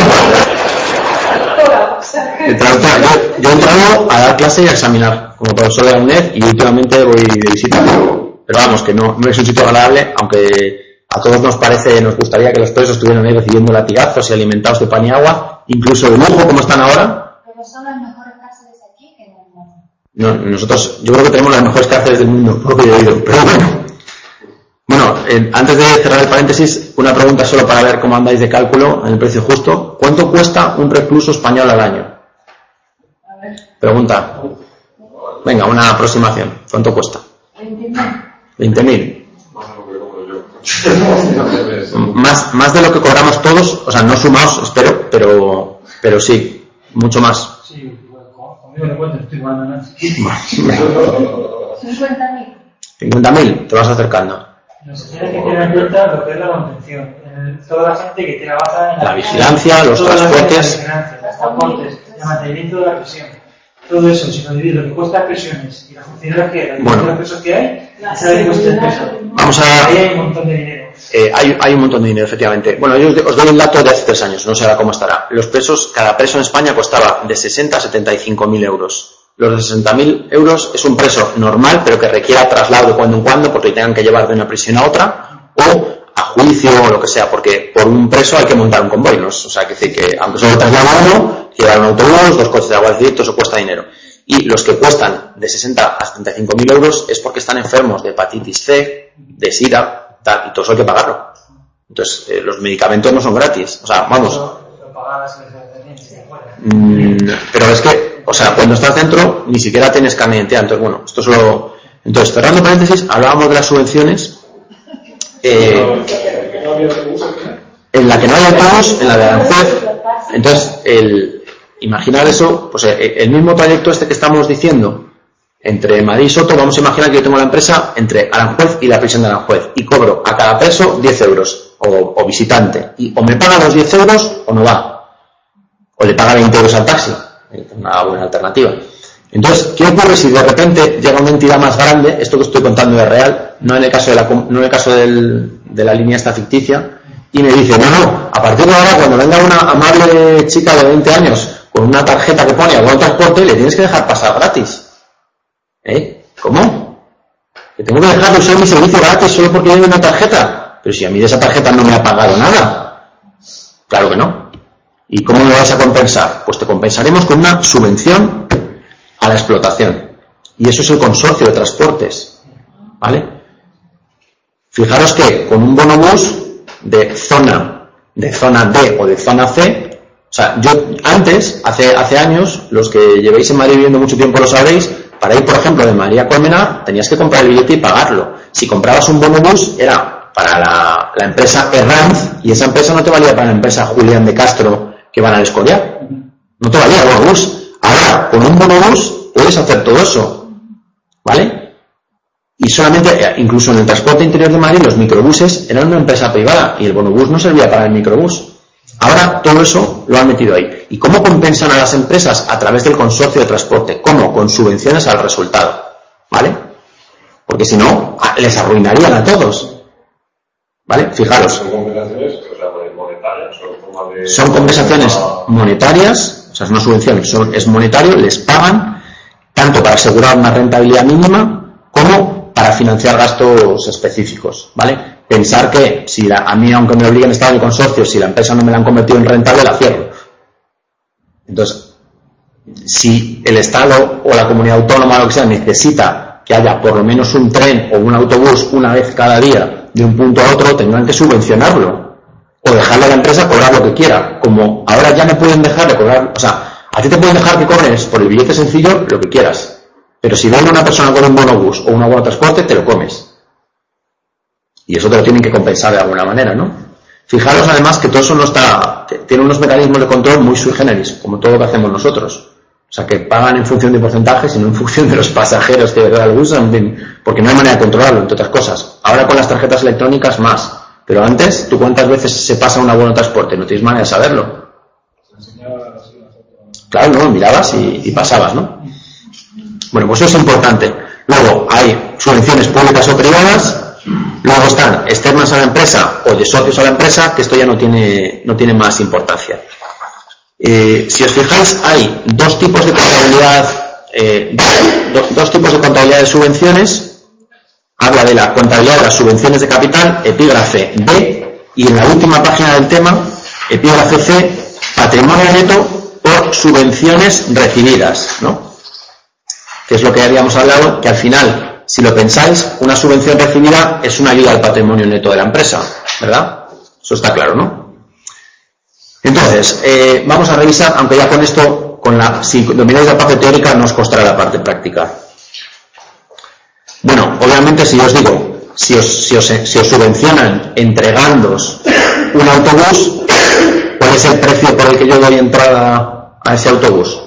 Yo he entrado a dar clase y a examinar como profesor de la UNED y últimamente voy de visita. Pero vamos, que no es un sitio agradable, aunque a todos nos gustaría que los presos estuvieran ahí recibiendo latigazos y alimentados de pan y agua, incluso de lujo como están ahora. Pero son las mejores cárceles aquí que en el mundo. No, nosotros, yo creo que tenemos las mejores cárceles del mundo, por lo que yo he oído, pero bueno. Bueno, antes de cerrar el paréntesis, una pregunta solo para ver cómo andáis de cálculo en el precio justo. ¿Cuánto cuesta un recluso español al año? A ver. Pregunta. Venga, una aproximación. ¿Cuánto cuesta? 20.000. Más de lo que cobramos todos, o sea, no sumados, espero, pero sí, mucho más. Sí, conmigo le cuento, estoy jugando a 50.000. 50.000, te vas acercando. Nos tiene que tener en cuenta lo que es la contención. Toda la gente que trabaja en la vigilancia, los transportes, los transportes, el mantenimiento de la prisión. Todo eso, si lo divides lo que cuesta las prisiones y las funciones que hay, las presos que hay, sabe que cuesta el peso. Vamos a... Ahí hay un montón de dinero. Hay un montón de dinero, efectivamente. Bueno, yo os doy un dato de hace 3 años, no sé ahora cómo estará. Los presos, cada preso en España costaba de 60 a 75.000 euros. Los de 60.000 euros es un preso normal, pero que requiera traslado de cuando en cuando, porque tengan que llevar de una prisión a otra, o a juicio o lo que sea, porque por un preso hay que montar un convoy, ¿no? O sea, que decir que aunque solo traslada uno, llevar un autobús, 2 coches de agua de todo eso cuesta dinero. Y los que cuestan de 60 a 75.000 euros es porque están enfermos de hepatitis C, de SIDA, tal, y todo eso hay que pagarlo. Entonces, los medicamentos no son gratis. O sea, vamos. Pero es que, o sea, cuando estás dentro, ni siquiera tienes carne de identidad. Entonces, bueno, esto solo... Entonces, cerrando paréntesis, hablábamos de las subvenciones. En la que no hay autobús, en la de Aranjuez. Entonces, imaginar eso, pues el mismo trayecto este que estamos diciendo, entre Madrid y Soto, vamos a imaginar que yo tengo la empresa entre Aranjuez y la prisión de Aranjuez, y cobro a cada preso 10 euros, o visitante, y o me paga los 10 euros o no va, o le paga 20 euros al taxi, una buena alternativa. Entonces, ¿qué ocurre si de repente llega una entidad más grande? Esto que estoy contando es real, no en el caso de la línea esta ficticia, y me dice, no, a partir de ahora, cuando venga una amable chica de 20 años con una tarjeta que pone algún transporte, le tienes que dejar pasar gratis. ¿Cómo? ¿Que tengo que dejar de usar mi servicio gratis solo porque llevo una tarjeta? Pero si a mí de esa tarjeta no me ha pagado nada. Claro que no. ¿Y cómo me vas a compensar? Pues te compensaremos con una subvención a la explotación. Y eso es el consorcio de transportes. ¿Vale? Fijaros que con un bonobús de zona D o de zona C, o sea, yo antes, hace años, los que llevéis en Madrid viviendo mucho tiempo lo sabréis, para ir, por ejemplo, de Madrid a Colmenar, tenías que comprar el billete y pagarlo. Si comprabas un bonobús, era para la empresa Herranz, y esa empresa no te valía para la empresa Julián de Castro, que van al Escorial. No te valía el bonobús. Ahora, con un bonobús, puedes hacer todo eso. ¿Vale? Y solamente, incluso en el transporte interior de Madrid, los microbuses eran una empresa privada, y el bonobús no servía para el microbús. Ahora todo eso lo han metido ahí. ¿Y cómo compensan a las empresas? A través del consorcio de transporte. ¿Cómo? Con subvenciones al resultado. ¿Vale? Porque si no, les arruinarían a todos. ¿Vale? Fijaros. ¿Son compensaciones monetarias o forma de... Son compensaciones monetarias, o sea, es una subvención, es monetario, les pagan tanto para asegurar una rentabilidad mínima como para financiar gastos específicos. ¿Vale? Pensar que si a mí, aunque me obliguen a estar en el consorcio, si la empresa no me la han convertido en rentable, la cierro. Entonces, si el Estado o la comunidad autónoma, lo que sea, necesita que haya por lo menos un tren o un autobús una vez cada día de un punto a otro, tendrán que subvencionarlo o dejarle a la empresa cobrar lo que quiera. Como ahora ya no pueden dejar de cobrar, o sea, a ti te pueden dejar que cobres por el billete sencillo lo que quieras, pero si viene una persona con un bonobús o un abono de transporte, te lo comes. Y eso te lo tienen que compensar de alguna manera, ¿no? Fijaros además que todo eso no está, tiene unos mecanismos de control muy sui generis, como todo lo que hacemos nosotros. O sea, que pagan en función de porcentajes y no en función de los pasajeros que de verdad lo usan, porque no hay manera de controlarlo, entre otras cosas. Ahora con las tarjetas electrónicas más, pero antes, ¿tú cuántas veces se pasa un abono de transporte? No tienes manera de saberlo. Claro, no, mirabas y pasabas, ¿no? Bueno, pues eso es importante. Luego hay subvenciones públicas o privadas. Luego están externas a la empresa o de socios a la empresa, que esto ya no tiene más importancia. Si os fijáis, hay dos tipos de contabilidad, dos tipos de contabilidad de subvenciones. Habla de la contabilidad de las subvenciones de capital, epígrafe B, y en la última página del tema, epígrafe C, patrimonio neto por subvenciones recibidas, ¿no? Que es lo que habíamos hablado, que al final, si lo pensáis, una subvención recibida es una ayuda al patrimonio neto de la empresa, ¿verdad? Eso está claro, ¿no? Entonces, vamos a revisar, aunque ya con esto, si domináis la parte teórica, no os costará la parte práctica. Bueno, obviamente, si os digo, si os subvencionan entregándoos un autobús, ¿cuál es el precio por el que yo doy entrada a ese autobús?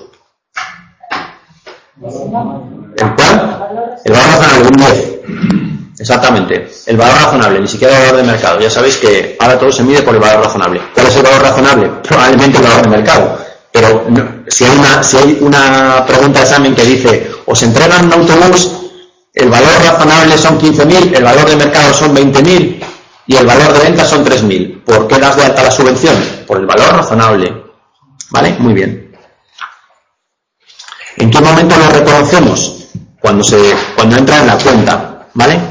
¿El cuál? El valor razonable, un 10. Exactamente. El valor razonable, ni siquiera el valor de mercado. Ya sabéis que ahora todo se mide por el valor razonable. ¿Cuál es el valor razonable? Probablemente el valor de mercado. Pero si hay una pregunta de examen que dice, os entregan un autobús, el valor razonable son 15.000, el valor de mercado son 20.000 y el valor de venta son 3.000. ¿Por qué das de alta la subvención? Por el valor razonable. ¿Vale? Muy bien. ¿En qué momento lo reconocemos? Cuando entra en la cuenta, ¿vale?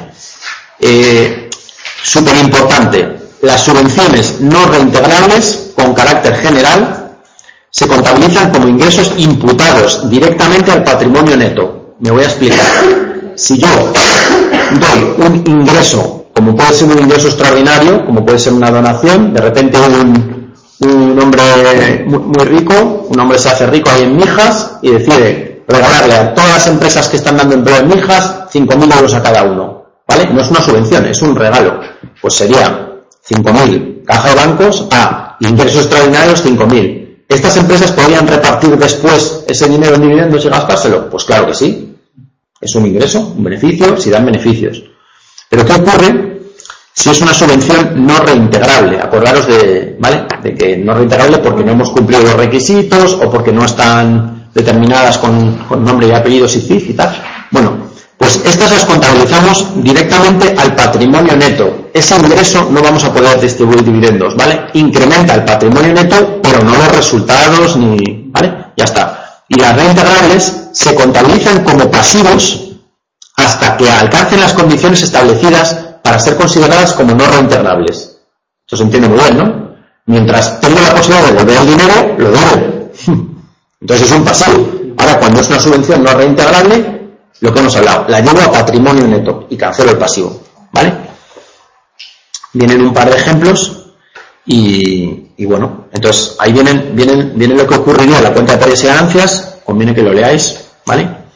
Súper importante, las subvenciones no reintegrables con carácter general se contabilizan como ingresos imputados directamente al patrimonio neto. Me voy a explicar. Si yo doy un ingreso, como puede ser un ingreso extraordinario, como puede ser una donación, de repente un hombre muy rico, un hombre se hace rico ahí en Mijas y decide regalarle a todas las empresas que están dando empleo en Mijas 5.000 euros a cada uno, ¿vale? No es una subvención, es un regalo. Pues sería 5.000 caja de bancos a ingresos extraordinarios 5.000. ¿Estas empresas podrían repartir después ese dinero en dividendos y gastárselo? Pues claro que sí. Es un ingreso, un beneficio, si dan beneficios. Pero ¿qué ocurre si es una subvención no reintegrable? Acordaros ¿vale? De que no reintegrable porque no hemos cumplido los requisitos o porque no están determinadas con nombre y apellidos y CIF y tal. Bueno, pues estas las contabilizamos directamente al patrimonio neto. Ese ingreso no vamos a poder distribuir dividendos, ¿vale? Incrementa el patrimonio neto, pero no los resultados ¿vale? Ya está. Y las reintegrables se contabilizan como pasivos hasta que alcancen las condiciones establecidas para ser consideradas como no reintegrables. Eso se entiende muy bien, ¿no? Mientras tengo la posibilidad de devolver el dinero, lo debo. Entonces es un pasivo. Ahora, cuando es una subvención no reintegrable, lo que hemos hablado, la llevo a patrimonio neto y cancelo el pasivo, ¿vale? Vienen un par de ejemplos y bueno, entonces ahí viene lo que ocurriría en la cuenta de pérdidas y ganancias, conviene que lo leáis, ¿vale?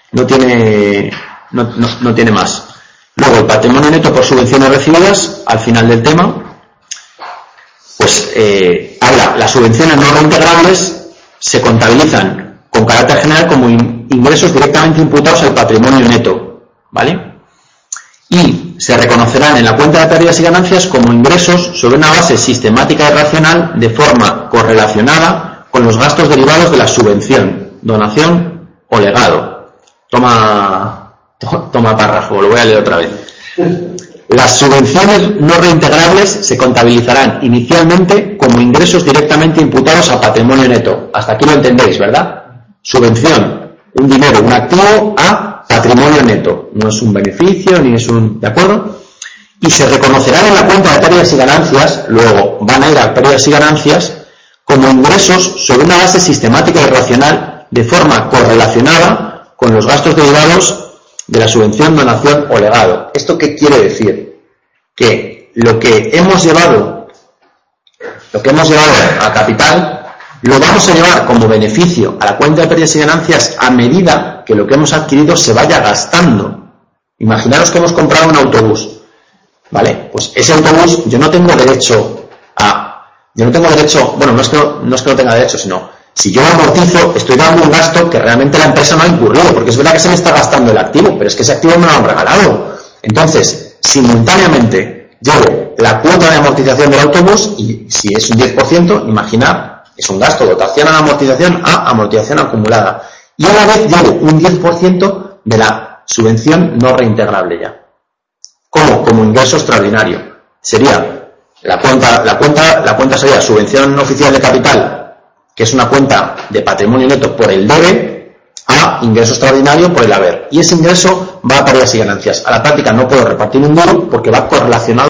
no tiene más. Luego, el patrimonio neto por subvenciones recibidas, al final del tema, pues habla, las subvenciones no reintegrables se contabilizan con carácter general como ingresos directamente imputados al patrimonio neto, ¿vale? Y se reconocerán en la cuenta de pérdidas y ganancias como ingresos sobre una base sistemática y racional de forma correlacionada con los gastos derivados de la subvención, donación o legado. Toma párrafo, lo voy a leer otra vez. Las subvenciones no reintegrables se contabilizarán inicialmente como ingresos directamente imputados a patrimonio neto. Hasta aquí lo entendéis, ¿verdad? Subvención, un dinero, un activo a patrimonio neto. No es un beneficio ni es un... ¿De acuerdo? Y se reconocerán en la cuenta de pérdidas y ganancias, luego van a ir a pérdidas y ganancias, como ingresos sobre una base sistemática y racional de forma correlacionada con los gastos derivados de la subvención, donación o legado. ¿Esto qué quiere decir? Que lo que hemos llevado a capital lo vamos a llevar como beneficio a la cuenta de pérdidas y ganancias a medida que lo que hemos adquirido se vaya gastando. Imaginaros que hemos comprado un autobús, ¿vale? Pues ese autobús yo no tengo derecho, bueno, no es que no tenga derecho, sino si yo lo amortizo, estoy dando un gasto que realmente la empresa no ha incurrido, porque es verdad que se me está gastando el activo, pero es que ese activo me lo han regalado. Entonces, simultáneamente, llevo la cuota de amortización del autobús, y si es un 10%, imaginar, es un gasto, dotación a la amortización a amortización acumulada. Y a la vez llevo un 10% de la subvención no reintegrable ya. ¿Cómo? Como ingreso extraordinario. Sería, la cuenta sería subvención oficial de capital, que es una cuenta de patrimonio neto por el debe, a ingreso extraordinario por el haber. Y ese ingreso va a pérdidas y ganancias. A la práctica no puedo repartir un duro porque va correlacionado